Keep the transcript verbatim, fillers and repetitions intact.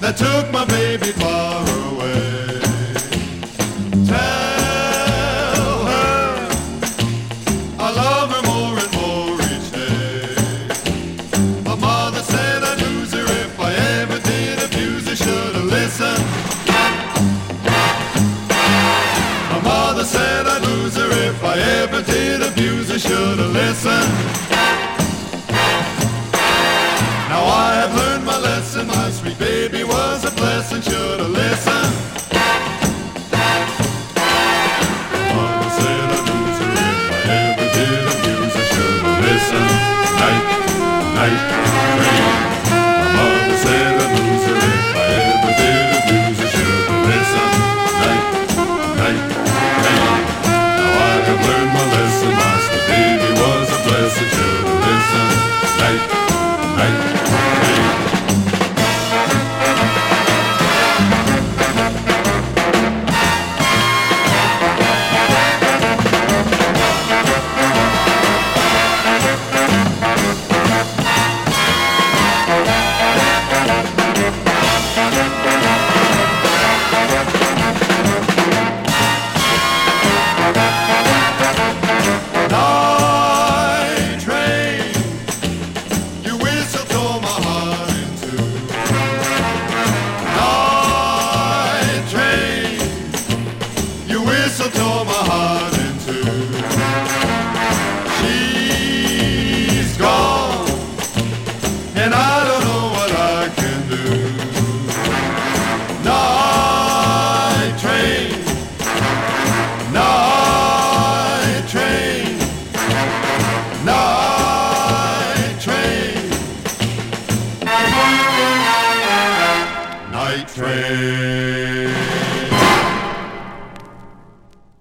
that took my baby far away. Tell her I love her more and more each day. My mother said I'd lose her if I ever did abuse her. Should've listened. My mother said I'd lose her if I ever did abuse her. Should've listened. Now I have learned my lesson. My sweet baby was a blessing. Should've listened. Mama said I'd lose her if I ever did abuse her. Should've listened. Night, night, rain. My mother said I'd lose her if I ever did abuse her. Should've listened. Night, night, rain. Now I have learned my lesson. My sweet baby was a blessing. Should've listened. Night, night, rain. Night train, you whistle tore my heart in two. Night train, you whistle tore my heart in two. She's gone, and I don't know what I can do. Night train, night train, night train, night train.